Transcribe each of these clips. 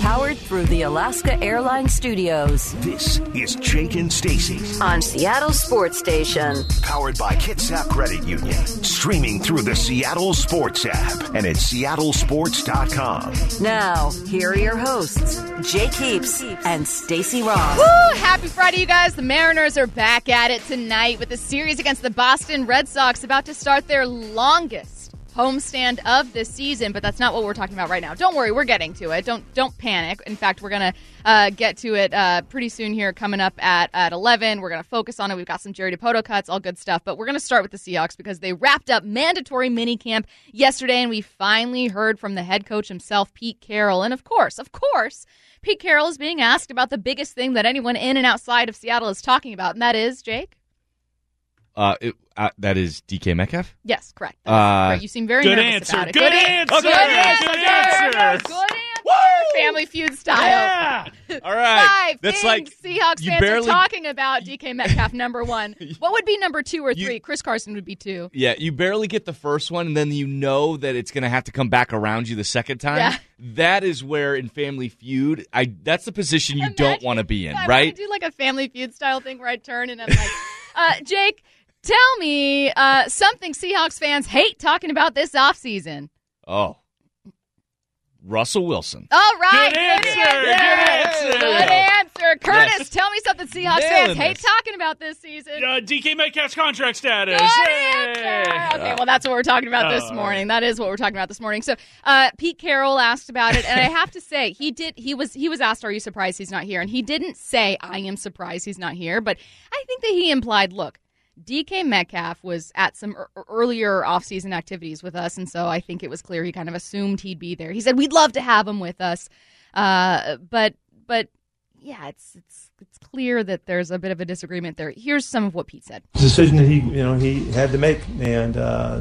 powered through the Alaska Airlines Studios. This is Jake and Stacy on Seattle Sports Station. Powered by Kitsap Credit Union. Streaming through the Seattle Sports app and at seattlesports.com. Now, here are your hosts, Jake Heaps and Stacy Ross. Woo! Happy Friday, you guys. The Mariners are back at it tonight with a series against the Boston Red Sox, about to start their longest homestand of the season, but that's not what we're talking about right now. Don't worry, we're getting to it. Don't panic. In fact, we're going to get to it pretty soon here, coming up at 11. We're going to focus on it. We've got some Jerry DiPoto cuts, all good stuff, but we're going to start with the Seahawks because they wrapped up mandatory minicamp yesterday, and we finally heard from the head coach himself, Pete Carroll. And of course, Pete Carroll is being asked about the biggest thing that anyone in and outside of Seattle is talking about, and that is, Jake? That is DK Metcalf? Yes, correct. Right. You seem very nervous about it. Good answer. Family Feud style. Yeah. All right. That's like Seahawks fans are talking about DK Metcalf, number one. What would be number two or three? Chris Carson would be two. Yeah, you barely get the first one, and then you know that it's going to have to come back around you the second time. Yeah. That is where in Family Feud, that's the position you don't want to be in, right? I do like a Family Feud style thing where I turn and I'm like, Jake, tell me something Seahawks fans hate talking about this offseason. Oh. Russell Wilson. All right. Good answer. Curtis, tell me something Seahawks fans hate talking about this season. DK Metcalf's contract status. Good answer. Okay, well, that's what we're talking about this morning. That is what we're talking about this morning. So Pete Carroll asked about it, and I have to say, he was asked, are you surprised he's not here? And he didn't say, I am surprised he's not here, but I think that he implied, look, DK Metcalf was at some earlier offseason activities with us, and so I think it was clear he kind of assumed he'd be there. He said, we'd love to have him with us, but yeah, it's clear that there's a bit of a disagreement there. Here's some of what Pete said. The decision that he had to make, and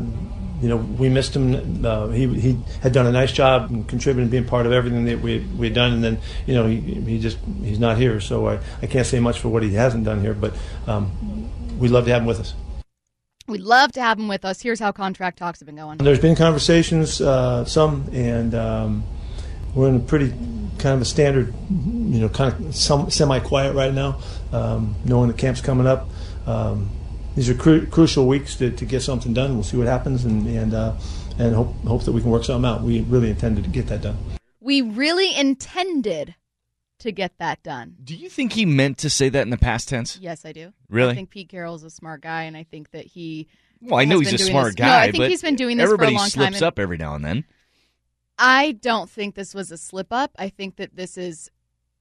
we missed him. He had done a nice job and contributing, being part of everything that we had done, and then he's not here, so I can't say much for what he hasn't done here, but we'd love to have him with us. We'd love to have him with us. Here's how contract talks have been going. There's been conversations, some, and we're in a pretty kind of a standard, kind of semi-quiet right now, knowing the camp's coming up. These are crucial weeks to get something done. We'll see what happens, and hope that we can work something out. We really intended to get that done. We really intended to get that done. Do you think he meant to say that in the past tense? Yes, I do. Really? I think Pete Carroll's a smart guy, and I think that he... Well, I know he's a smart guy, no, I think he's been doing this for a long time. Everybody slips up every now and then. I don't think this was a slip-up. I think that this is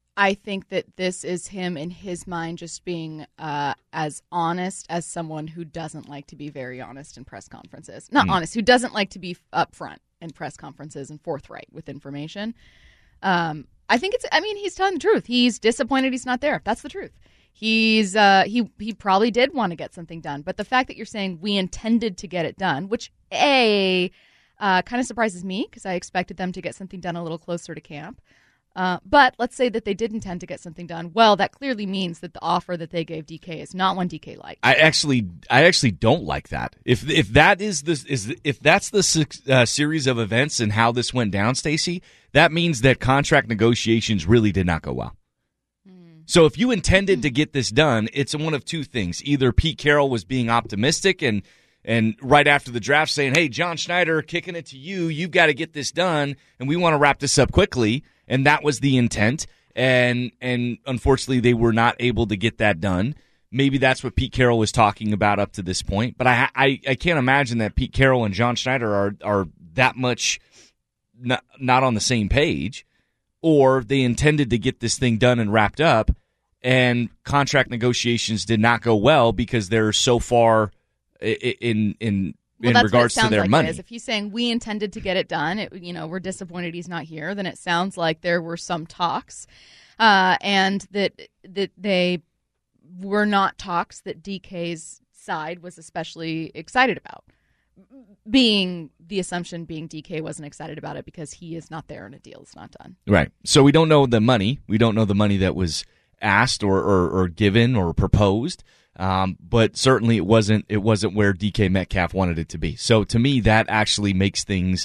him in his mind just being as honest as someone who doesn't like to be very honest in press conferences. Not honest, who doesn't like to be upfront in press conferences and forthright with information. I think he's telling the truth. He's disappointed he's not there. That's the truth. He probably did want to get something done. But the fact that you're saying we intended to get it done, which kind of surprises me because I expected them to get something done a little closer to camp. But let's say that they did intend to get something done. Well, that clearly means that the offer that they gave DK is not one DK liked. I actually don't like that. If that's the series of events and how this went down, Stacey, that means that contract negotiations really did not go well. So if you intended to get this done, it's one of two things. Either Pete Carroll was being optimistic and right after the draft saying, hey, John Schneider, kicking it to you, you've got to get this done, and we want to wrap this up quickly, and that was the intent, and unfortunately they were not able to get that done. Maybe that's what Pete Carroll was talking about up to this point, but I can't imagine that Pete Carroll and John Schneider are that much not on the same page, or they intended to get this thing done and wrapped up, and contract negotiations did not go well because they're so far in regards to their money. If he's saying we intended to get it done, we're disappointed he's not here, then it sounds like there were some talks, and that they were not talks that DK's side was especially excited about. Being the assumption being DK wasn't excited about it because he is not there and a deal is not done. Right. So we don't know the money. We don't know the money that was asked or given or proposed. But certainly it wasn't where DK Metcalf wanted it to be. So to me, that actually makes things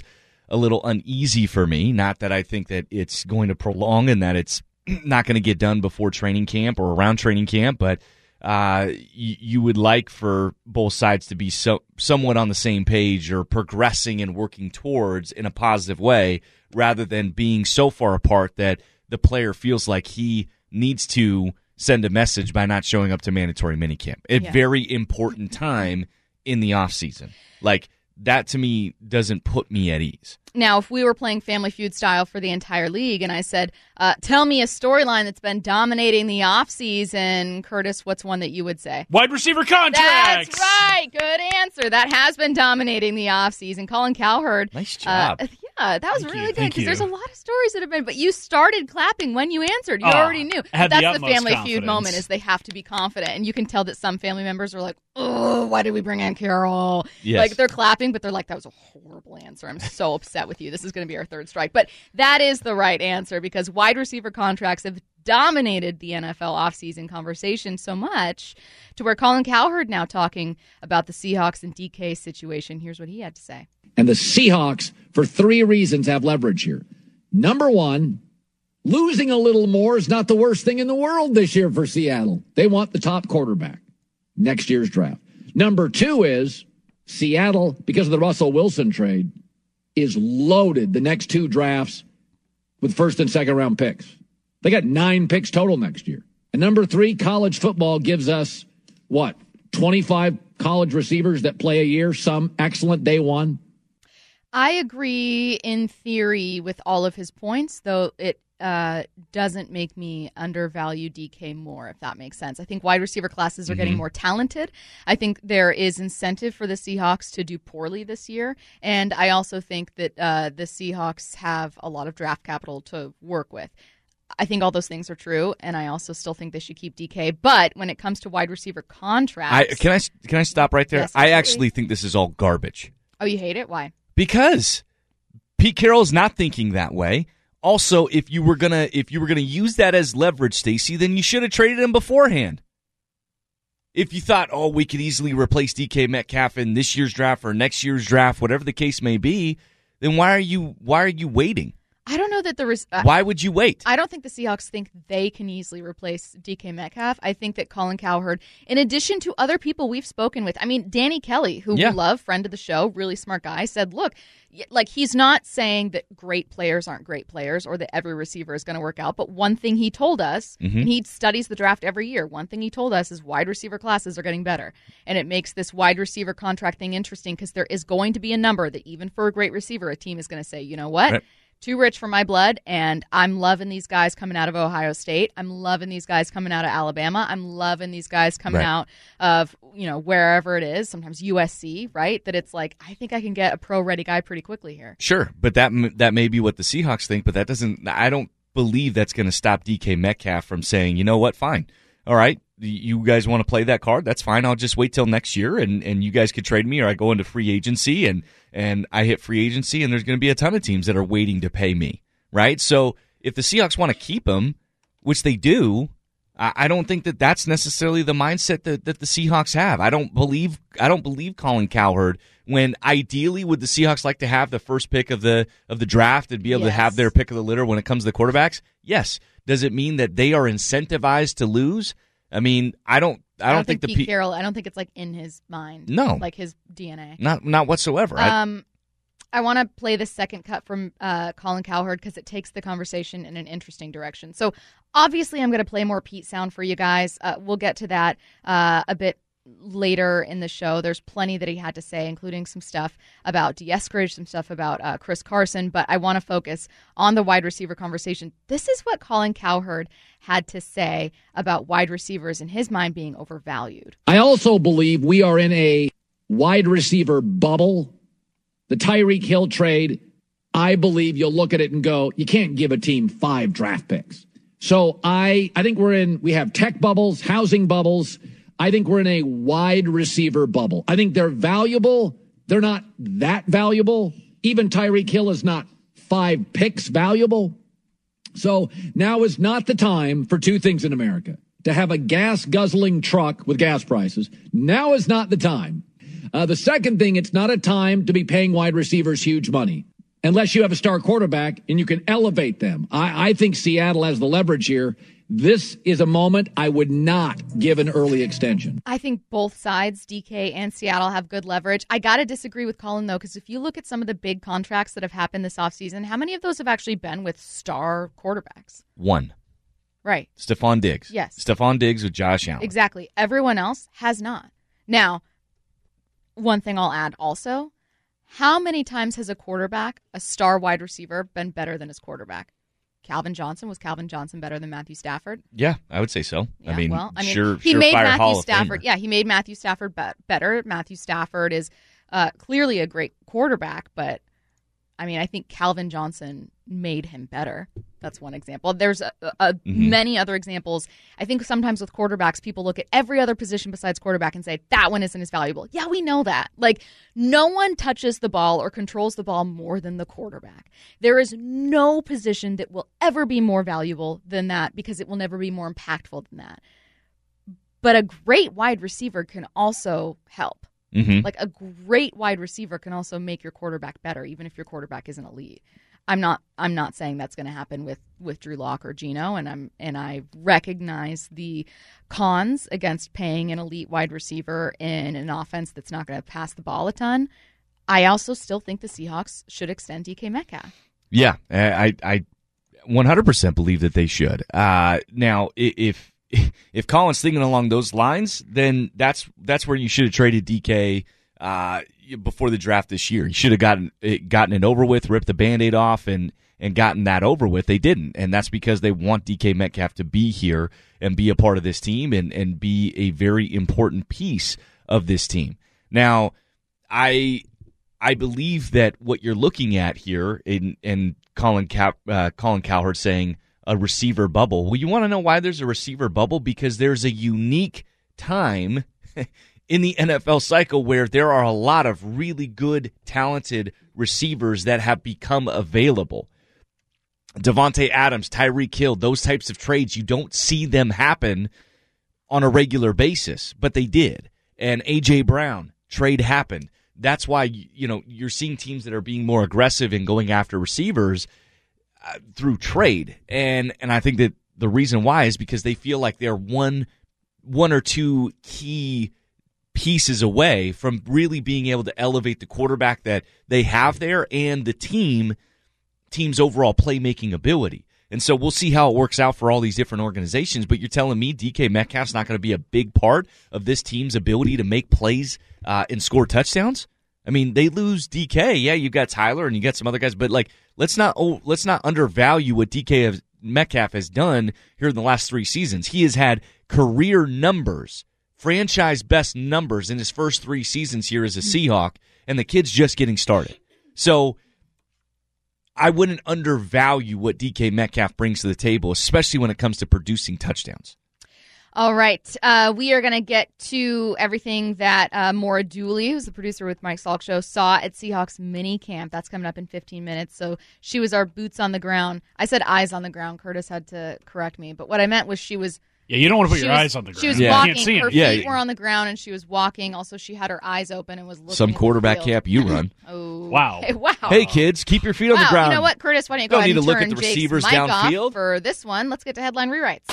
a little uneasy for me. Not that I think that it's going to prolong and that it's not going to get done before training camp or around training camp, but you would like for both sides to be somewhat on the same page or progressing and working towards in a positive way rather than being so far apart that the player feels like he needs to send a message by not showing up to mandatory minicamp. A very important time in the offseason. Like, that to me doesn't put me at ease. Now, if we were playing Family Feud style for the entire league and I said, tell me a storyline that's been dominating the offseason, Curtis, what's one that you would say? Wide receiver contracts. That's right. Good answer. That has been dominating the offseason. Colin Cowherd. Nice job. Yeah, that was really good because you. there's a lot of stories that have been, but you started clapping when you answered. You already knew. I had That's the the utmost Family Feud confidence. moment is they have to be confident. And you can tell that some family members are like, oh, why did we bring in Carol? Yes. Like, they're clapping, but they're like, that was a horrible answer. I'm so upset with you. This is going to be our third strike. But that is the right answer because wide receiver contracts have dominated the NFL offseason conversation so much to where Colin Cowherd now talking about the Seahawks and DK situation. Here's what he had to say. And the Seahawks, for 3 reasons, have leverage here. Number one, losing a little more is not the worst thing in the world this year for Seattle. They want the top quarterback next year's draft. Number 2 is Seattle, because of the Russell Wilson trade, is loaded the next 2 drafts with first and second round picks. They got 9 picks total next year. And number 3, college football gives us, 25 college receivers that play a year, some excellent day one. I agree in theory with all of his points, though it doesn't make me undervalue DK more, if that makes sense. I think wide receiver classes are getting more talented. I think there is incentive for the Seahawks to do poorly this year. And I also think that the Seahawks have a lot of draft capital to work with. I think all those things are true, and I also still think they should keep DK. But when it comes to wide receiver contracts... Can I stop right there? Yes, I actually think this is all garbage. Oh, you hate it? Why? Because Pete Carroll is not thinking that way. Also, if you were gonna use that as leverage, Stacey, then you should have traded him beforehand. If you thought, we could easily replace DK Metcalf in this year's draft or next year's draft, whatever the case may be, then why are you waiting? I don't know that there was... Why would you wait? I don't think the Seahawks think they can easily replace DK Metcalf. I think that Colin Cowherd, in addition to other people we've spoken with, I mean, Danny Kelly, who we love, friend of the show, really smart guy, said, look, like, he's not saying that great players aren't great players or that every receiver is going to work out. But one thing he told us, and he studies the draft every year, one thing he told us is wide receiver classes are getting better. And it makes this wide receiver contract thing interesting because there is going to be a number that even for a great receiver, a team is going to say, you know what? Right. Too rich for my blood, and I'm loving these guys coming out of Ohio State. I'm loving these guys coming out of Alabama. I'm loving these guys coming out of, wherever it is, sometimes USC, right? That it's like, I think I can get a pro-ready guy pretty quickly here. Sure, but that may be what the Seahawks think, but I don't believe that's going to stop DK Metcalf from saying, you know what, fine. All right, you guys want to play that card? That's fine. I'll just wait till next year, and you guys could trade me, or I go into free agency, and I hit free agency, and there's going to be a ton of teams that are waiting to pay me, right? So if the Seahawks want to keep him, which they do, I don't think that that's necessarily the mindset that the Seahawks have. I don't believe Colin Cowherd, when ideally would the Seahawks like to have the first pick of the draft and be able to have their pick of the litter when it comes to the quarterbacks? Yes. Does it mean that they are incentivized to lose? I mean, I don't think Pete Carroll, I don't think it's like in his mind. No. Like his DNA. Not whatsoever. I want to play the second cut from Colin Cowherd because it takes the conversation in an interesting direction. So obviously I'm going to play more Pete sound for you guys. We'll get to that a bit later in the show. There's plenty that he had to say, including some stuff about Dee Eskridge, some stuff about Chris Carson, but I want to focus on the wide receiver conversation. This is what Colin Cowherd had to say about wide receivers in his mind being overvalued. I also believe we are in a wide receiver bubble. The Tyreek Hill trade, I believe you'll look at it and go, you can't give a team 5 draft picks. So I think we have tech bubbles, housing bubbles. I think we're in a wide receiver bubble. I think they're valuable. They're not that valuable. Even Tyreek Hill is not 5 picks valuable. So now is not the time for 2 things in America. To have a gas-guzzling truck with gas prices. Now is not the time. The second thing, it's not a time to be paying wide receivers huge money. unless you have a star quarterback and you can elevate them. I think Seattle has the leverage here. This is a moment I would not give an early extension. I think both sides, DK and Seattle, have good leverage. I got to disagree with Colin, though, because if you look at some of the big contracts that have happened this offseason, how many of those have actually been with star quarterbacks? One. Right. Stephon Diggs. Yes. Stephon Diggs with Josh Allen. Exactly. Everyone else has not. Now, one thing I'll add also, how many times has a quarterback, a star wide receiver, been better than his quarterback? Calvin Johnson. Was Calvin Johnson better than Matthew Stafford? Yeah, I would say so. Yeah, sure. He made surefire Matthew Hall of Stafford. Famer. Yeah, he made Matthew Stafford better. Matthew Stafford is clearly a great quarterback, but I think Calvin Johnson made him better. That's one example. There's many other examples. I think sometimes with quarterbacks, people look at every other position besides quarterback and say, that one isn't as valuable. Yeah, we know that. Like, no one touches the ball or controls the ball more than the quarterback. There is no position that will ever be more valuable than that because it will never be more impactful than that. But a great wide receiver can also help. Like, a great wide receiver can also make your quarterback better, even if your quarterback isn't elite. I'm not saying that's going to happen with Drew Lock or Geno, and I recognize the cons against paying an elite wide receiver in an offense that's not going to pass the ball a ton. I also still think the Seahawks should extend DK Metcalf. Yeah, I 100% believe that they should. Now, if Colin's thinking along those lines, then that's where you should have traded DK before the draft this year. You should have gotten it over with, ripped the Band-Aid off, and gotten that over with. They didn't, and that's because they want DK Metcalf to be here and be a part of this team and be a very important piece of this team. Now, I believe that what you're looking at here in Colin Cowherd saying a receiver bubble. Well, you want to know why there's a receiver bubble? Because there's a unique time in the NFL cycle where there are a lot of really good, talented receivers that have become available. Devontae Adams, Tyreek Hill, those types of trades, you don't see them happen on a regular basis, but they did. And A.J. Brown, trade happened. That's why you're seeing teams that are being more aggressive in going after receivers through trade. And I think that the reason why is because they feel like they're one or two key pieces away from really being able to elevate the quarterback that they have there and the team's overall playmaking ability. And so we'll see how it works out for all these different organizations. But you're telling me DK Metcalf's not going to be a big part of this team's ability to make plays and score touchdowns? I mean, they lose DK. Yeah, you got Tyler and you got some other guys, but let's not undervalue what DK Metcalf has done here in the last 3 seasons. He has had career numbers, franchise best numbers in his first 3 seasons here as a Seahawk, and the kid's just getting started. So I wouldn't undervalue what DK Metcalf brings to the table, especially when it comes to producing touchdowns. All right. We are going to get to everything that Maura Dooley, who's the producer with Mike Salk Show, saw at Seahawks mini camp. That's coming up in 15 minutes. So she was our boots on the ground. I said eyes on the ground. Curtis had to correct me. But what I meant was she was... Yeah, you don't want to put your eyes on the ground. She was You walking. can't see her him. feet were on the ground, and she was walking. Also, she had her eyes open and was looking Some at the quarterback field. camp you run. Oh, Wow. Wow. Hey, kids, keep your feet on the ground. You know what, Curtis? Why don't you go Don't ahead need and to look turn at the Jake's receivers mic off downfield. for this one. Let's get to headline rewrites.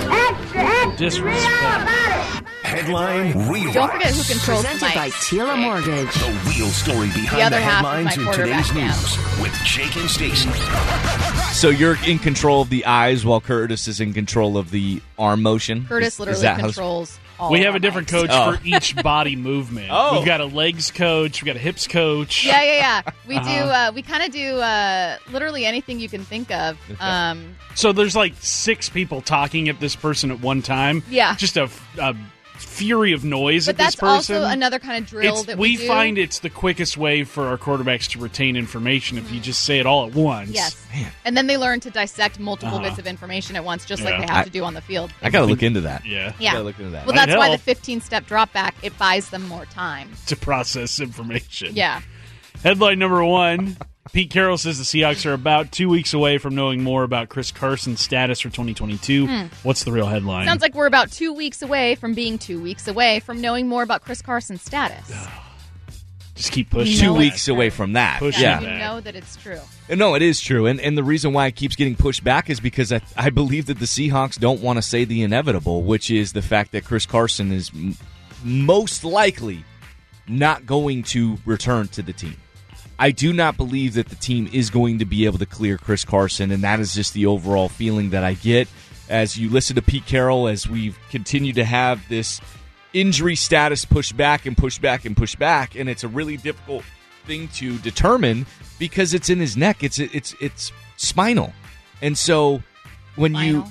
Disrespect. Headline Rewrites. Don't forget who controls the Presented by mic. Tila Mortgage. The real story The behind other the half of headlines my in today's quarterback news with Jake and Stacey. So you're in control of the eyes while Curtis is in control of the arm motion? Curtis Is literally that how- controls all We of have our a different mics. coach for each body movement. Oh. We've got a legs coach. We've got a hips coach. Yeah. We do. We kind of do literally anything you can think of. So there's like 6 people talking at this person at one time. Yeah. Just a fury of noise But at this that's person. also another kind of drill that we do. find it's the quickest way for our quarterbacks to retain information if you just say it all at once. Yes. And then they learn to dissect multiple bits of information at once, just like Yeah. they have to do on the field. I got to look into that. Yeah. Yeah. Gotta look into that. Well, Might that's why the help. 15-step drop back, it buys them more time. To process information. Yeah. Headline number 1. Pete Carroll says the Seahawks are about 2 weeks away from knowing more about Chris Carson's status for 2022. What's the real headline? Sounds like we're about 2 weeks away from being 2 weeks away from knowing more about Chris Carson's status. Just keep pushing. You 2 know weeks it's away true. from that. Push Yeah, it you back. know that it's true. No, it is true. And the reason why it keeps getting pushed back is because I believe that the Seahawks don't want to say the inevitable, which is the fact that Chris Carson is most likely not going to return to the team. I do not believe that the team is going to be able to clear Chris Carson, and that is just the overall feeling that I get as you listen to Pete Carroll, as we've continued to have this injury status pushed back and pushed back and pushed back, and it's a really difficult thing to determine because it's in his neck. It's spinal, and so when Spinal?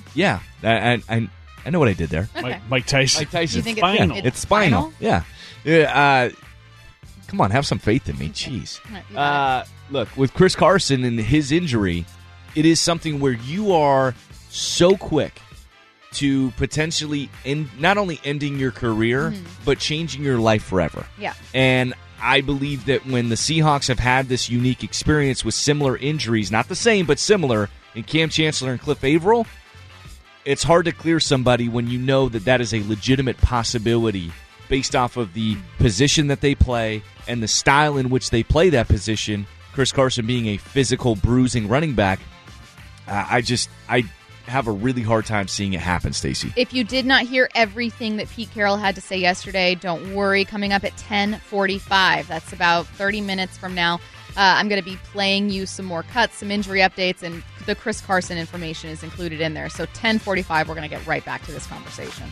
I know what I did there. Okay. Mike Tyson. Mike Tyson. You think Spinal. it's It's spinal. spinal? Yeah. Come on, have some faith in me. Jeez. You got Look, with Chris Carson and his injury, it is something where you are so quick to potentially not only ending your career, but changing your life forever. Yeah. And I believe that when the Seahawks have had this unique experience with similar injuries, not the same, but similar, in Cam Chancellor and Cliff Averill, it's hard to clear somebody when you know that that is a legitimate possibility based off of the position that they play and the style in which they play that position. Chris Carson being a physical, bruising running back, I have a really hard time seeing it happen, Stacey. If you did not hear everything that Pete Carroll had to say yesterday, don't worry. Coming up at 10:45, that's about 30 minutes from now, I'm going to be playing you some more cuts, some injury updates, and the Chris Carson information is included in there. So 10:45, we're going to get right back to this conversation.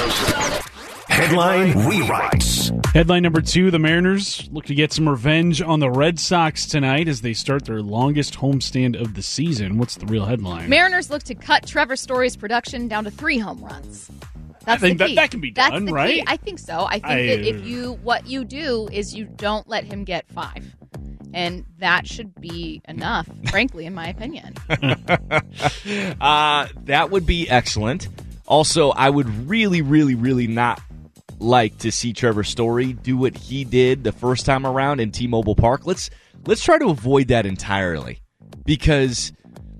Headline rewrites. Headline number 2, the Mariners look to get some revenge on the Red Sox tonight as they start their longest homestand of the season. What's the real headline? Mariners look to cut Trevor Story's production down to 3 home runs. That's I think the key. that can be That's done, the right? key. I think so. I think that if what you do is you don't let him get 5. And that should be enough, frankly, in my opinion. That would be excellent. Also, I would really, really, really not like to see Trevor Story do what he did the first time around in T-Mobile Park. Let's try to avoid that entirely because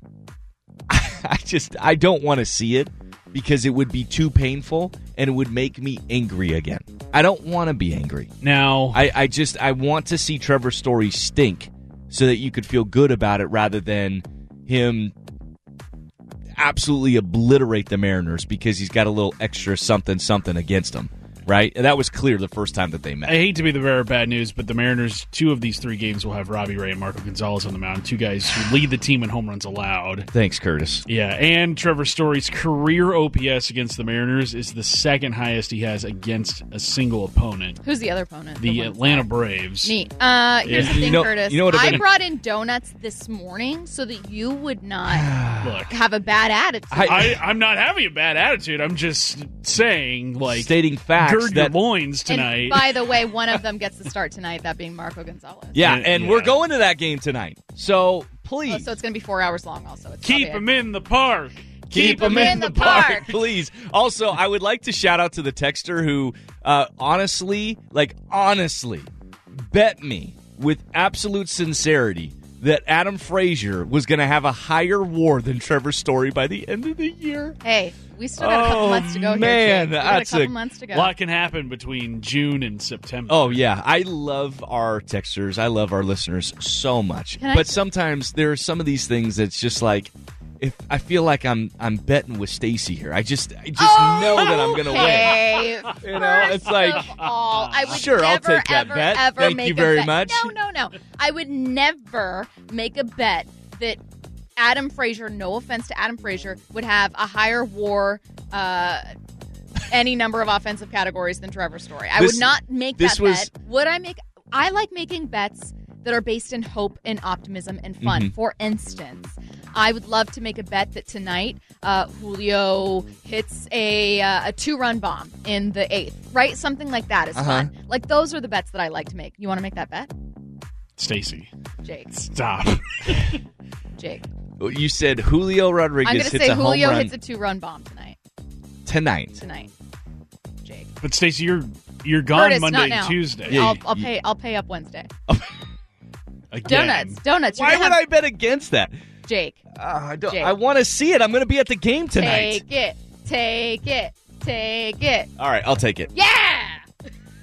I don't want to see it because it would be too painful and it would make me angry again. I don't want to be angry. Now, I want to see Trevor Story stink so that you could feel good about it rather than him absolutely obliterate the Mariners because he's got a little extra something against them. Right? And that was clear the first time that they met. I hate to be the bearer of bad news, but the Mariners, 2 of these 3 games will have Robbie Ray and Marco Gonzalez on the mound, 2 guys who lead the team in home runs allowed. Thanks, Curtis. Yeah, and Trevor Story's career OPS against the Mariners is the second highest he has against a single opponent. Who's the other opponent? The one Atlanta side. Braves. Neat. Here's the thing, Curtis. you know what I have been- brought in donuts this morning so that you would not Look, have a bad attitude. I'm not having a bad attitude. I'm just saying, like, Stating facts gird your that loins tonight. And by the way, one of them gets the start tonight, that being Marco Gonzalez. Yeah, and Yeah. we're going to that game tonight. So please Oh, so it's going to be 4 hours long also. It's Keep probably- him in the park. keep him in the park, please. Also, I would like to shout out to the texter who honestly, bet me with absolute sincerity that Adam Frazier was going to have a higher WAR than Trevor Story by the end of the year. Hey, we still got a couple months to go man, here. Jake. We got a that's couple a months to go. A lot can happen between June and September. Oh, yeah. I love our texters. I love our listeners so much. Can I- But sometimes there are some of these things that's just like, if I feel like I'm betting with Stacey here. I just know that I'm going to win. Okay, You know, it's like, of all, I would sure, I'll never, take that ever, bet. ever Thank make you a very bet. much. No. I would never make a bet that Adam Frazier, no offense to Adam Frazier, would have a higher WAR, any number of offensive categories than Trevor Story. I would not make that bet. Would I make? I like making bets that are based in hope and optimism and fun. Mm-hmm. For instance, I would love to make a bet that tonight Julio hits a 2-run bomb in the 8th, right? Something like that is fun. Like, those are the bets that I like to make. You want to make that bet? Stacy, Jake. stop. Jake. You said Julio I'm Rodriguez going to hits say a home Julio run hits a 2-run bomb tonight. tonight. Jake. But Stacy, you're gone Curtis, Monday not and now. Tuesday. Yeah, I'll pay up Wednesday. Again. Donuts. You're Why gonna would I have- bet against that? Jake. Jake. Jake. I want to see it. I'm going to be at the game tonight. Take it. All right, I'll take it. Yeah.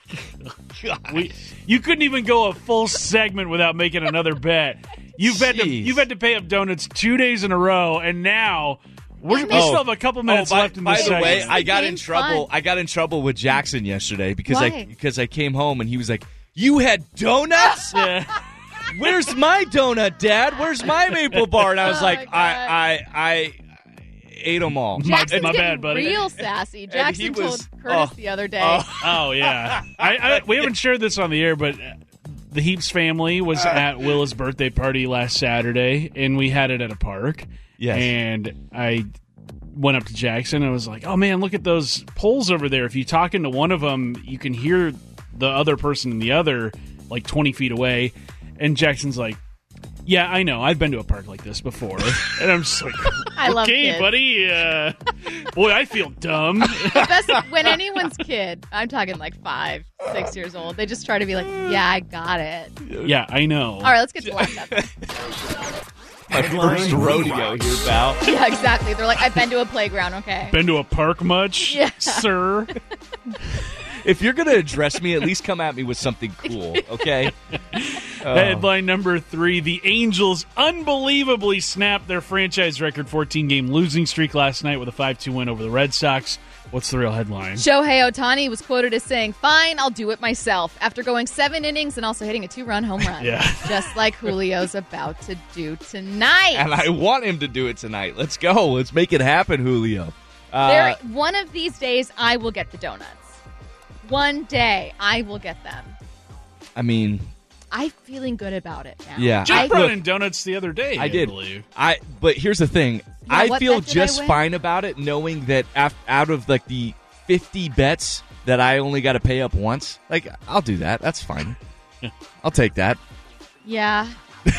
You couldn't even go a full segment without making another bet. You've had to pay up donuts 2 days in a row, and now we still have a couple minutes left in this segment. By the way, I got in trouble. I got in trouble with Jackson yesterday because I came home and he was like, "You had donuts? Yeah. Where's my donut, Dad? Where's my maple bar?" And I was like, I ate them all. Jackson's my getting bad, buddy. real sassy. Jackson told Curtis the other day. Oh yeah. We haven't shared this on the air, but the Heaps family was at Willa's birthday party last Saturday, and we had it at a park. Yes. And I went up to Jackson and I was like, "Oh man, look at those poles over there. If you talk into one of them, you can hear the other person in the other like 20 feet away." And Jackson's like, "Yeah, I know. I've been to a park like this before." And I'm just like, I love "Okay, kids. buddy. Boy, I feel dumb." Best when anyone's kid, I'm talking like 5, 6 years old, they just try to be like, "Yeah, I got it." Yeah, I know. All right, let's get to the last episode. My first rodeo here, pal. Yeah, exactly. They're like, "I've been to a playground." Okay. Been to a park much, Yeah. sir? If you're going to address me, at least come at me with something cool, okay? Headline number 3, the Angels unbelievably snapped their franchise record 14-game losing streak last night with a 5-2 win over the Red Sox. What's the real headline? Shohei Ohtani was quoted as saying, "Fine, I'll do it myself," after going 7 innings and also hitting a 2-run home run. Yeah. Just like Julio's about to do tonight. And I want him to do it tonight. Let's go. Let's make it happen, Julio. One of these days, I will get the donuts. One day, I will get them. I mean, I'm feeling good about it now. yeah. Jeff brought in donuts the other day. I did. believe. But here's the thing. I what feel bet did I just win? fine about it, knowing that out of like the 50 bets that I only got to pay up once, like I'll do that. That's fine. I'll take that. Yeah.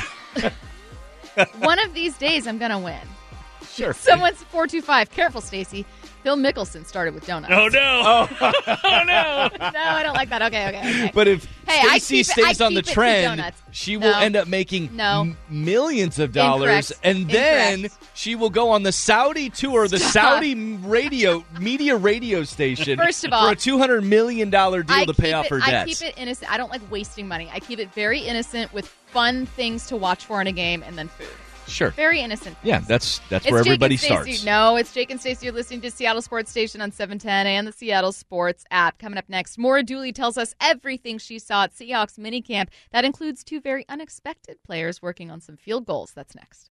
One of these days, I'm going to win. Sure. Someone's 425. Careful, Stacy. Phil Mickelson started with donuts. Oh, no. Oh, no. No, I don't like that. Okay. But if Hey, I Stacey keep it- stays I on the keep it to trend, donuts. she will No. end up making No. millions of dollars, Incorrect. and then Incorrect. she will go on the Saudi tour, the Stop. Saudi media radio station, First of all, for a $200 million deal to pay off her I debts. keep it innocent. I don't like wasting money. I keep it very innocent with fun things to watch for in a game and then food. Sure. Very innocent. Yeah, that's It's where Jake everybody and Stacey. starts. No, it's Jake and Stacey. You're listening to Seattle Sports Station on 710 and the Seattle Sports app. Coming up next, Maura Dooley tells us everything she saw at Seahawks minicamp. That includes 2 very unexpected players working on some field goals. That's next.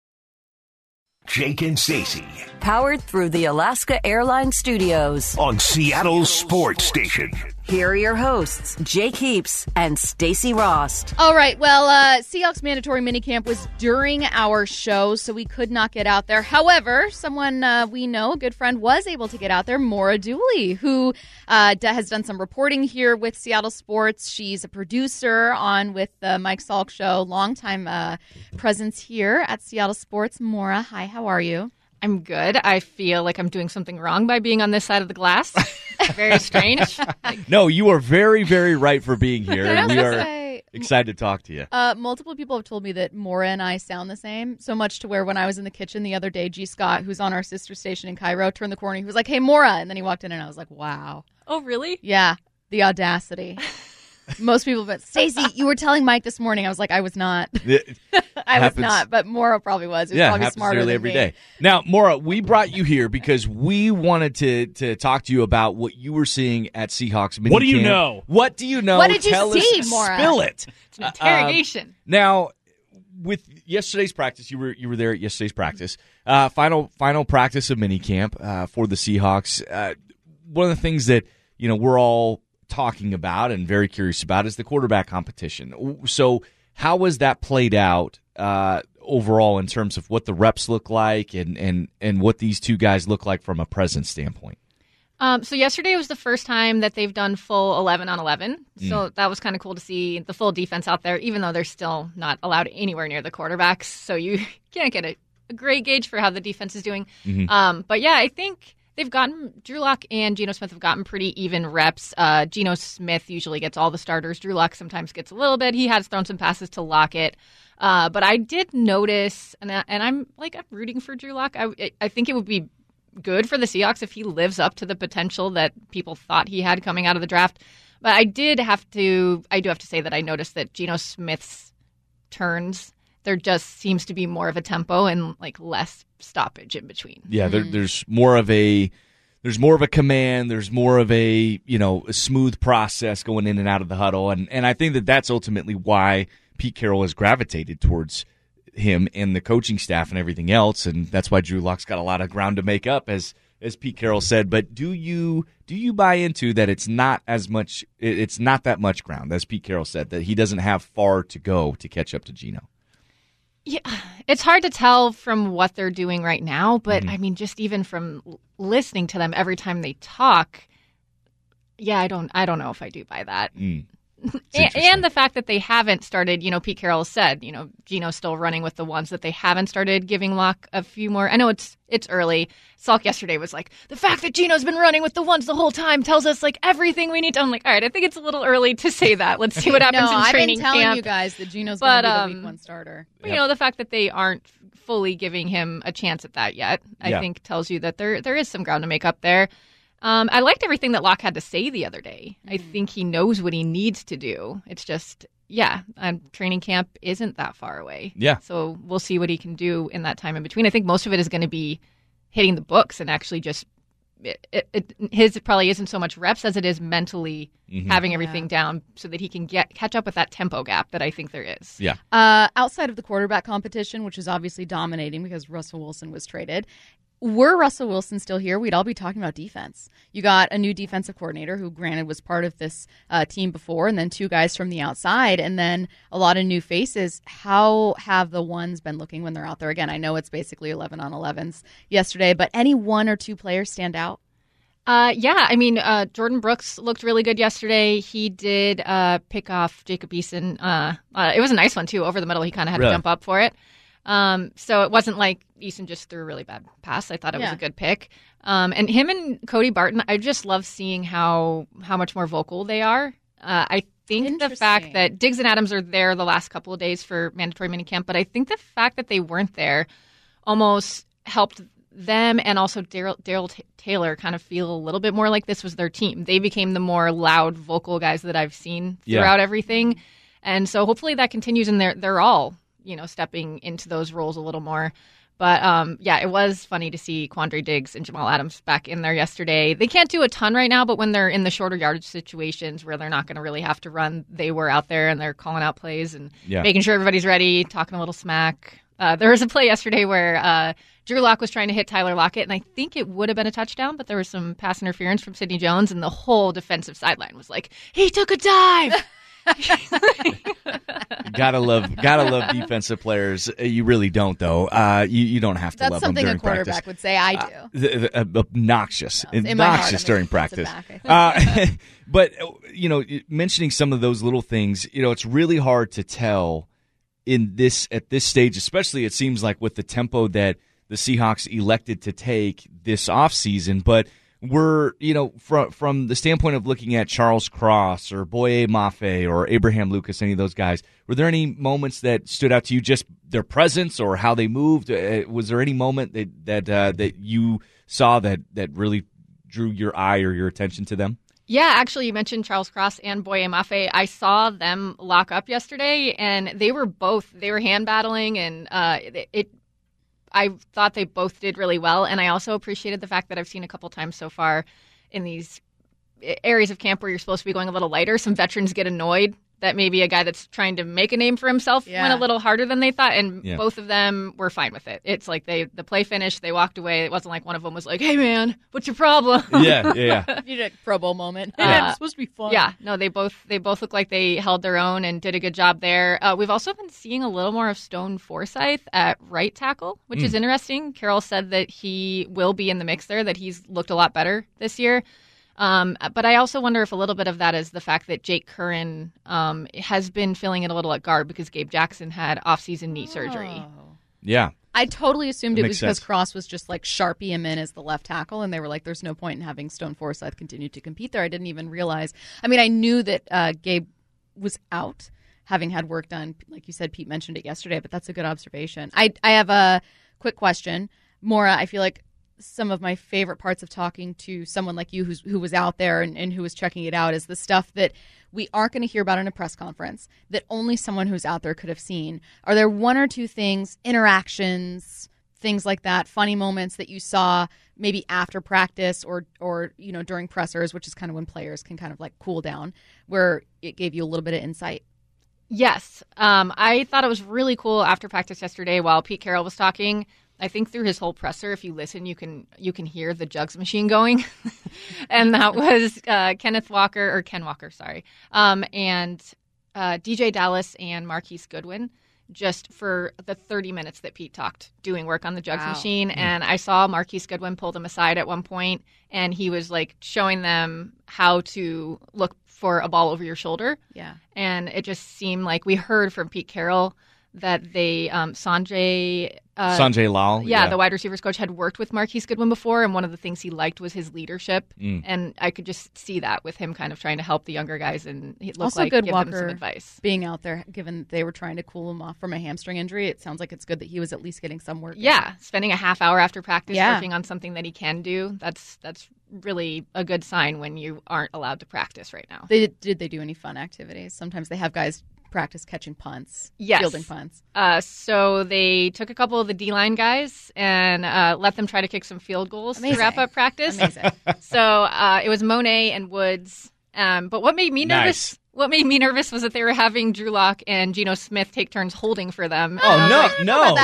Jake and Stacey Powered through the Alaska Airlines Studios. on Seattle Sports Station. Here are your hosts, Jake Heaps and Stacey Rost. All right. Well, Seahawks mandatory minicamp was during our show, so we could not get out there. However, someone we know, a good friend, was able to get out there, Maura Dooley, who has done some reporting here with Seattle Sports. She's a producer on with the Mike Salk Show, longtime presence here at Seattle Sports. Maura, hi, how are you? I'm good. I feel like I'm doing something wrong by being on this side of the glass. Very strange. No, you are very, very right for being here, Can I and we also are say, excited to talk to you. multiple people have told me that Maura and I sound the same, so much to where when I was in the kitchen the other day, G. Scott, who's on our sister station in Cairo, turned the corner. He was like, "Hey, Maura," and then he walked in, and I was like, "Wow, Oh, really? yeah, the audacity." Most people, but Stacey, you were telling Mike this morning. I was like, I was not. I was happens- not, but Maura probably was. It was Yeah, probably happens smarter nearly than every me. day. Now, Maura, we brought you here because we wanted to talk to you about what you were seeing at Seahawks minicamp. What do you know? What do you know? What did you Tell see, us, Maura? Spill it. It's an interrogation. Now, with yesterday's practice, you were there at yesterday's practice. Final practice of minicamp for the Seahawks. One of the things that we're all talking about and very curious about is the quarterback competition. So, how was that played out overall in terms of what the reps look like and what these two guys look like from a presence standpoint? So yesterday was the first time that they've done full 11 on 11. So that was kind of cool to see the full defense out there, even though they're still not allowed anywhere near the quarterbacks. So you can't get a great gauge for how the defense is doing. But yeah, I think they've gotten Drew Lock and Geno Smith have gotten pretty even reps. Geno Smith usually gets all the starters. Drew Lock sometimes gets a little bit. He has thrown some passes to Lockett. But I did notice, and I'm rooting for Drew Lock. I think it would be good for the Seahawks if he lives up to the potential that people thought he had coming out of the draft. But I do have to say that I noticed that Geno Smith's turns, there just seems to be more of a tempo and like less stoppage in between. Yeah, there's more of a command. There's more of a a smooth process going in and out of the huddle, and I think that that's ultimately why Pete Carroll has gravitated towards him and the coaching staff and everything else, and that's why Drew Lock's got a lot of ground to make up, as Pete Carroll said. But do you buy into that? It's not that much ground, as Pete Carroll said, that he doesn't have far to go to catch up to Geno. Yeah, it's hard to tell from what they're doing right now, but I mean, just even from listening to them every time they talk, yeah, I don't know if I do buy that. And the fact that they haven't started, Pete Carroll said, Geno's still running with the ones that they haven't started giving Locke a few more. I know it's early. Salk yesterday was like, the fact that Geno's been running with the ones the whole time tells us like everything we need to. I'm like, all right, I think it's a little early to say that. Let's see what happens in training camp. I've been telling you guys that Geno's going to be the week 1 starter. But, the fact that they aren't fully giving him a chance at that yet, I think tells you that there is some ground to make up there. I liked everything that Locke had to say the other day. I think he knows what he needs to do. It's just, training camp isn't that far away. Yeah. So we'll see what he can do in that time in between. I think most of it is going to be hitting the books and actually just his probably isn't so much reps as it is mentally having everything down so that he can catch up with that tempo gap that I think there is. Yeah. Outside of the quarterback competition, which is obviously dominating because Russell Wilson was traded, were Russell Wilson still here, we'd all be talking about defense. You got a new defensive coordinator who, granted, was part of this team before, and then 2 guys from the outside, and then a lot of new faces. How have the ones been looking when they're out there? Again, I know it's basically 11 on 11s yesterday, but any 1 or 2 players stand out? Jordan Brooks looked really good yesterday. He did pick off Jacob Eason. It was a nice one, too, over the middle. He kind of had to jump up for it. So it wasn't like Eason just threw a really bad pass. I thought it was a good pick. And him and Cody Barton, I just love seeing how much more vocal they are. I think the fact that Diggs and Adams are there the last couple of days for mandatory minicamp, but I think the fact that they weren't there almost helped them and also Daryl Taylor kind of feel a little bit more like this was their team. They became the more loud, vocal guys that I've seen throughout everything. And so hopefully that continues, and they're all stepping into those roles a little more. But, it was funny to see Quandre Diggs and Jamal Adams back in there yesterday. They can't do a ton right now, but when they're in the shorter yardage situations where they're not going to really have to run, they were out there and they're calling out plays and making sure everybody's ready, talking a little smack. There was a play yesterday where Drew Lock was trying to hit Tyler Lockett, and I think it would have been a touchdown, but there was some pass interference from Sidney Jones, and the whole defensive sideline was like, he took a dive! Gotta love defensive players. You really don't, though. You don't have to love them during practice. That's something a quarterback would say. I do. Obnoxious during practice. But mentioning some of those little things, it's really hard to tell at this stage, especially it seems like with the tempo that the Seahawks elected to take this offseason. But we're, from the standpoint of looking at Charles Cross or Boye Mafe or Abraham Lucas, any of those guys, were there any moments that stood out to you, just their presence or how they moved? Was there any moment that you saw that really drew your eye or your attention to them? Yeah, actually, you mentioned Charles Cross and Boye Mafe. I saw them lock up yesterday, and they were hand battling, and I thought they both did really well, and I also appreciated the fact that I've seen a couple times so far in these areas of camp where you're supposed to be going a little lighter. Some veterans get annoyed that maybe a guy that's trying to make a name for himself went a little harder than they thought, and both of them were fine with it. It's like the play finished, they walked away. It wasn't like one of them was like, "Hey man, what's your problem?" Yeah. You did a Pro Bowl moment. It's supposed to be fun. Yeah, no, they both look like they held their own and did a good job there. We've also been seeing a little more of Stone Forsythe at right tackle, which is interesting. Carroll said that he will be in the mix there, that he's looked a lot better this year. But I also wonder if a little bit of that is the fact that Jake Curran has been filling it a little at guard because Gabe Jackson had off-season knee surgery. Yeah. I totally assumed it was because sense. Cross was just like Sharpie him in as the left tackle, and they were like, there's no point in having Stone Forsythe continue to compete there. I didn't even realize. I mean, I knew that Gabe was out, having had work done. Like you said, Pete mentioned it yesterday, but that's a good observation. I have a quick question. Maura, I feel like some of my favorite parts of talking to someone like you who was out there and who was checking it out is the stuff that we aren't going to hear about in a press conference that only someone who's out there could have seen. Are there one or two things, interactions, things like that, funny moments that you saw maybe after practice or during pressers, which is kind of when players can kind of like cool down, where it gave you a little bit of insight? Yes. I thought it was really cool after practice yesterday while Pete Carroll was talking. I think through his whole presser, if you listen, you can hear the jugs machine going. And that was Ken Walker, and DJ Dallas and Marquise Goodwin, just for the 30 minutes that Pete talked, doing work on the jugs machine. And I saw Marquise Goodwin pull them aside at one point, and he was like showing them how to look for a ball over your shoulder. Yeah. And it just seemed like we heard from Pete Carroll that they, Sanjay Lal. Yeah, the wide receivers coach had worked with Marquise Goodwin before, and one of the things he liked was his leadership. And I could just see that with him kind of trying to help the younger guys and he looked also like good give Walker them some advice. Being out there, given that they were trying to cool him off from a hamstring injury, it sounds like it's good that he was at least getting some work. Yeah, spending a half hour after practice working on something that he can do, that's really a good sign when you aren't allowed to practice right now. Did they do any fun activities? Sometimes they have guys practice catching punts, fielding punts. So they took a couple of the D-line guys and let them try to kick some field goals to wrap up practice. Amazing. So it was Monet and Woods. But what made me nervous? Nice. What made me nervous was that they were having Drew Lock and Geno Smith take turns holding for them. Oh, no. I don't know about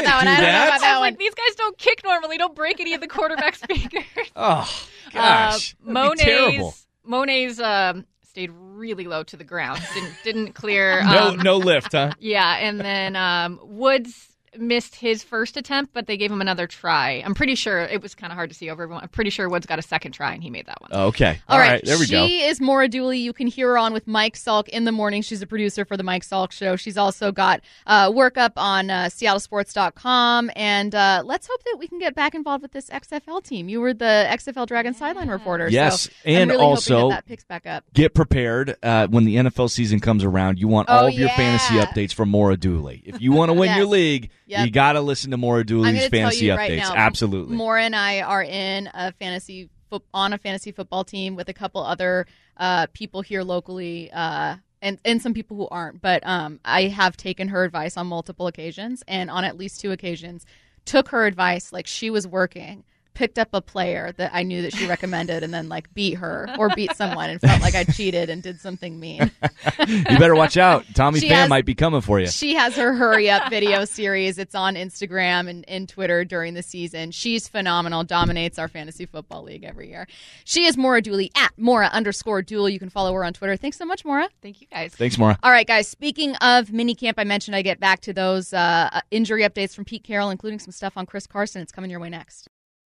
that one. Like, these guys don't kick normally. Don't break any of the quarterback's fingers. Oh, gosh. Monet's stayed really low to the ground. Didn't clear. No lift, huh? Yeah, and then Woods missed his first attempt, but they gave him another try. I'm pretty sure it was kind of hard to see over everyone. I'm pretty sure Woods got a second try, and he made that one. Okay. All right. There we go. She is Maura Dooley. You can hear her on with Mike Salk in the morning. She's a producer for the Mike Salk Show. She's also got work up on seattlesports.com. And let's hope that we can get back involved with this XFL team. You were the XFL Dragon sideline reporter. Yes, so and I'm really also hoping that picks back up. Get prepared when the NFL season comes around. You want all of your fantasy updates from Maura Dooley. If you want to win your league, you got to listen to Maura Dooley's fantasy updates. Right now, absolutely. Maura and I are in a fantasy football team with a couple other people here locally, and some people who aren't. But I have taken her advice on multiple occasions, and on at least 2 occasions, took her advice like she was working. Picked up a player that I knew that she recommended and then like beat her or beat someone and felt like I cheated and did something mean. You better watch out. Tommy Pham might be coming for you. She has her Hurry Up video series. It's on Instagram and Twitter during the season. She's phenomenal, dominates our fantasy football league every year. She is Maura Dooley at Maura_Dooley. You can follow her on Twitter. Thanks so much, Maura. Thank you, guys. Thanks, Maura. All right, guys. Speaking of minicamp, I mentioned I get back to those injury updates from Pete Carroll, including some stuff on Chris Carson. It's coming your way next.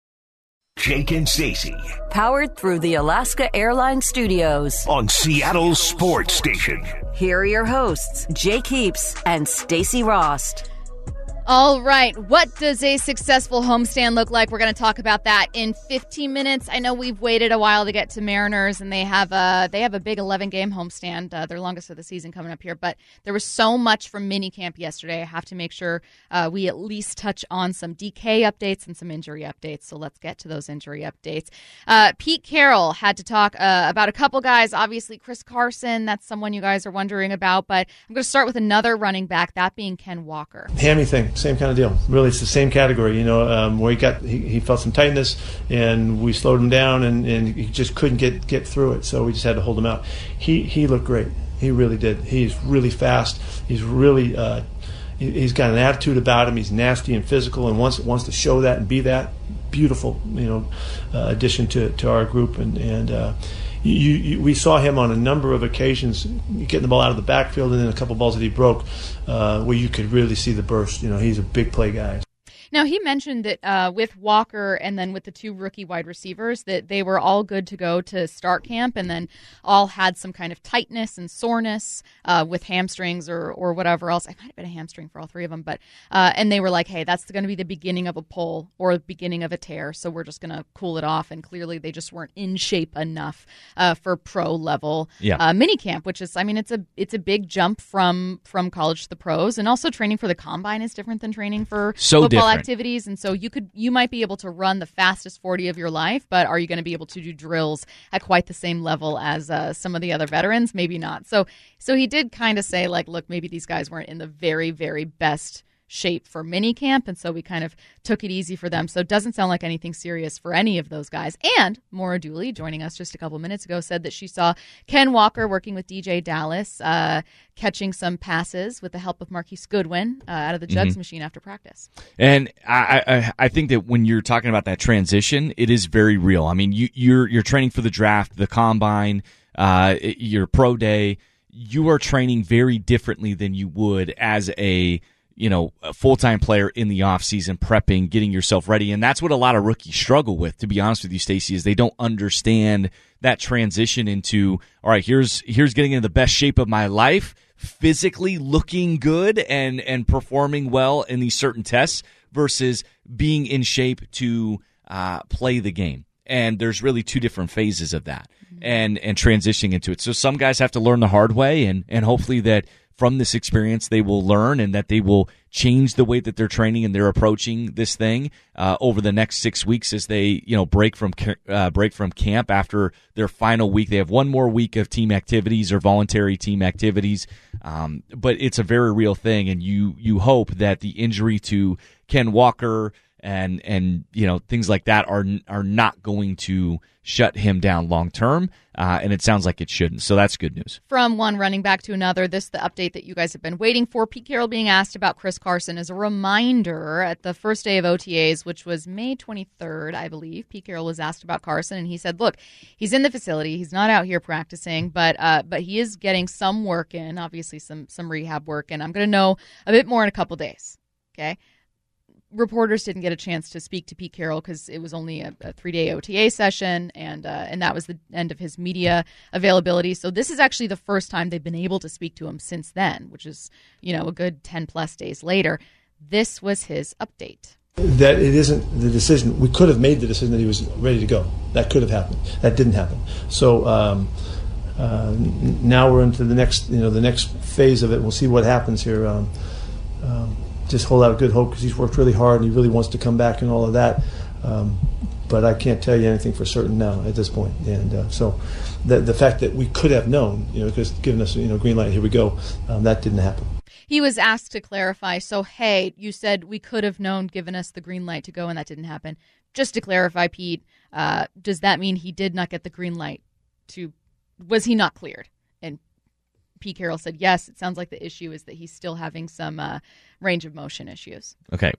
Jake and Stacey Powered through the Alaska Airlines Studios. on Seattle Sports Station. Here are your hosts, Jake Heaps and Stacey Rost. All right. What does a successful homestand look like? We're going to talk about that in 15 minutes. I know we've waited a while to get to Mariners, and they have a big 11-game homestand, their longest of the season coming up here. But there was so much from minicamp yesterday. I have to make sure we at least touch on some DK updates and some injury updates. So let's get to those injury updates. Pete Carroll had to talk about a couple guys. Obviously, Chris Carson, that's someone you guys are wondering about. But I'm going to start with another running back, that being Ken Walker. Hammy thing, same kind of deal. Really, it's the same category, where he felt some tightness, and we slowed him down, and he just couldn't get through it. So we just had to hold him out. He looked great. He really did. He's really fast. He's really he's got an attitude about him. He's nasty and physical, and wants to show that and be that. Beautiful, addition to our group, and we saw him on a number of occasions getting the ball out of the backfield, and then a couple balls that he broke where you could really see the burst. He's a big play guy. Now, he mentioned that with Walker and then with the 2 rookie wide receivers that they were all good to go to start camp and then all had some kind of tightness and soreness with hamstrings or whatever else. It might have been a hamstring for all 3 of them. But and they were like, hey, that's going to be the beginning of a pull or the beginning of a tear, so we're just going to cool it off. And clearly they just weren't in shape enough for pro-level minicamp, which is, it's a big jump from college to the pros. And also training for the combine is different than training for football activities, and so you might be able to run the fastest 40 of your life, but are you going to be able to do drills at quite the same level as some of the other veterans? Maybe not. So he did kind of say, like, look, maybe these guys weren't in the very, very best shape for mini camp, and so we kind of took it easy for them. So it doesn't sound like anything serious for any of those guys. And Maura Dooley, joining us just a couple minutes ago, said that she saw Ken Walker working with DJ Dallas, catching some passes with the help of Marquise Goodwin out of the jugs machine after practice. And I think that when you're talking about that transition, it is very real. I mean, you're training for the draft, the combine, your pro day. You are training very differently than you would as a full-time player in the offseason, prepping, getting yourself ready. And that's what a lot of rookies struggle with, to be honest with you, Stacey, is they don't understand that transition into, all right, here's getting into the best shape of my life, physically looking good and performing well in these certain tests versus being in shape to play the game. And there's really two different phases of that and transitioning into it. So some guys have to learn the hard way, and hopefully that from this experience they will learn and that they will change the way that they're training and they're approaching this thing over the next 6 weeks as they break from camp after their final week. They have one more week of team activities or voluntary team activities, but it's a very real thing, and you hope that the injury to Ken Walker and things like that are not going to shut him down long term, and it sounds like it shouldn't. So that's good news. From one running back to another, this is the update that you guys have been waiting for. Pete Carroll being asked about Chris Carson. As a reminder, at the first day of OTAs, which was May 23rd, I believe, Pete Carroll was asked about Carson, and he said, look, he's in the facility. He's not out here practicing, but he is getting some work in, obviously some rehab work, and I'm going to know a bit more in a couple days. Okay? Reporters didn't get a chance to speak to Pete Carroll because it was only a 3-day OTA session, and that was the end of his media availability. So this is actually the first time they've been able to speak to him since then, which is, a good 10-plus days later. This was his update. That it isn't the decision. We could have made the decision that he was ready to go. That could have happened. That didn't happen. So now we're into the next phase of it. We'll see what happens here. Just hold out good hope because he's worked really hard and he really wants to come back and all of that. But I can't tell you anything for certain now at this point. And so the fact that we could have known, because given us, green light, here we go, that didn't happen. He was asked to clarify. So, hey, you said we could have known, given us the green light to go, and that didn't happen. Just to clarify, Pete, does that mean he did not get the green light was he not cleared? And Pete Carroll said, yes, it sounds like the issue is that he's still having some range of motion issues. Okay.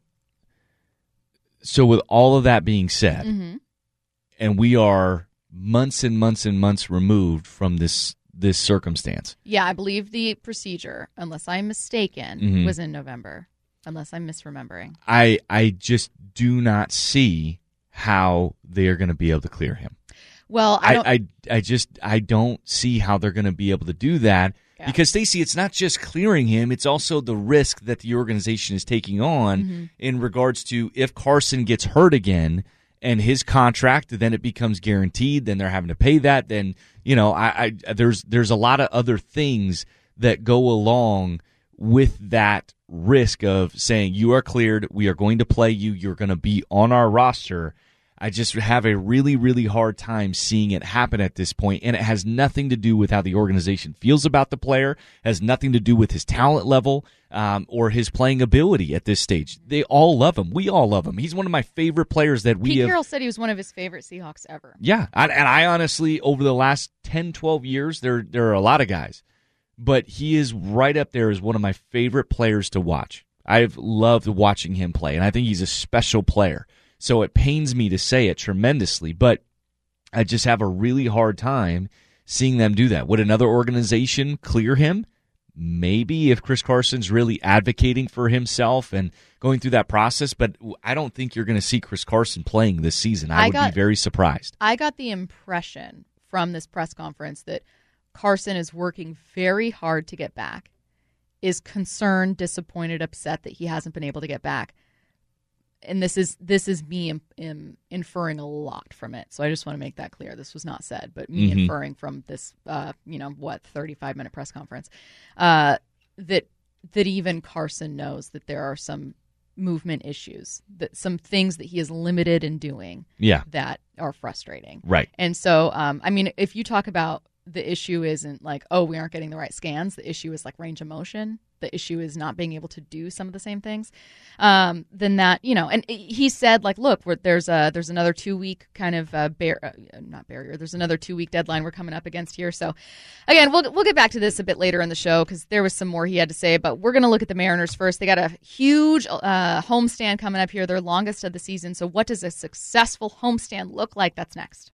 So with all of that being said, and we are months and months and months removed from this circumstance. Yeah, I believe the procedure, unless I'm mistaken, was in November, unless I'm misremembering. I just do not see how they are going to be able to clear him. Well, I don't see how they're going to be able to do that. Yeah. Because, Stacey, it's not just clearing him, it's also the risk that the organization is taking on in regards to if Carson gets hurt again and his contract, then it becomes guaranteed, then they're having to pay that, then, there's a lot of other things that go along with that risk of saying you are cleared, we are going to play you, you're going to be on our roster. I just have a really, really hard time seeing it happen at this point, and it has nothing to do with how the organization feels about the player, has nothing to do with his talent level or his playing ability at this stage. They all love him. We all love him. He's one of my favorite players that we have. Pete Carroll said he was one of his favorite Seahawks ever. Yeah, and I honestly, over the last 10, 12 years, there are a lot of guys, but he is right up there as one of my favorite players to watch. I've loved watching him play, and I think he's a special player. So it pains me to say it tremendously, but I just have a really hard time seeing them do that. Would another organization clear him? Maybe, if Chris Carson's really advocating for himself and going through that process, but I don't think you're going to see Chris Carson playing this season. I would be very surprised. I got the impression from this press conference that Carson is working very hard to get back, is concerned, disappointed, upset that he hasn't been able to get back. And this is me inferring a lot from it. So I just want to make that clear. This was not said, but me inferring from this, 35-minute press conference, that even Carson knows that there are some movement issues, some things that he is limited in doing that are frustrating. Right. And so, I mean, if you talk about the issue isn't like, oh, we aren't getting the right scans. The issue is like range of motion. The issue is not being able to do some of the same things. Then that, and he said, like, look, there's another 2-week kind of not barrier. There's another 2-week deadline we're coming up against here. So, again, we'll get back to this a bit later in the show because there was some more he had to say. But we're going to look at the Mariners first. They got a huge homestand coming up here, their longest of the season. So, what does a successful homestand look like? That's next.